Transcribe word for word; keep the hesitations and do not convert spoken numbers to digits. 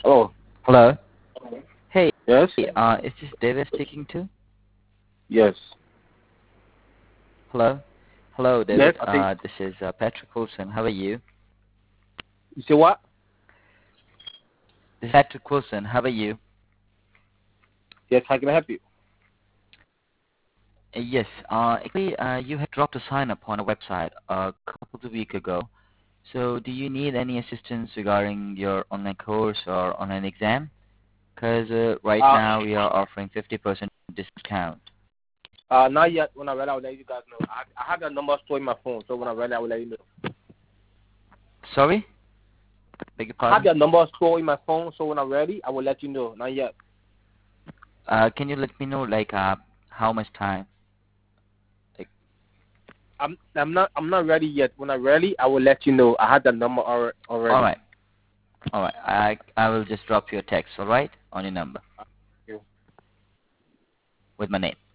Oh, Hello. Hey, yes? uh, is this David speaking to? Yes. Hello. Hello, Yes, David. I think. Uh, this is uh, Patrick Wilson. How are you? You say what? This is Patrick Wilson. How are you? Yes, how can I help you? Uh, yes. Uh, actually, uh, you had dropped a sign up on a website a couple of weeks ago. So, do you need any assistance regarding your online course or online exam? Because uh, right Uh, now we are offering fifty percent discount. uh, not yet. When I'm ready, I will let you guys know. I, I have your number stored in my phone, so when I'm ready, I will let you know. Sorry? Beg your I have pardon? your number stored in my phone, so when I'm ready, I will let you know. Not yet. Uh, can you let me know, like, uh, how much time? Like, I'm I'm not I'm not ready yet. When I'm ready, I will let you know. I have the number alre- all already. right. All right. I I will just drop you a text, all right, on your number Thank you. with my name.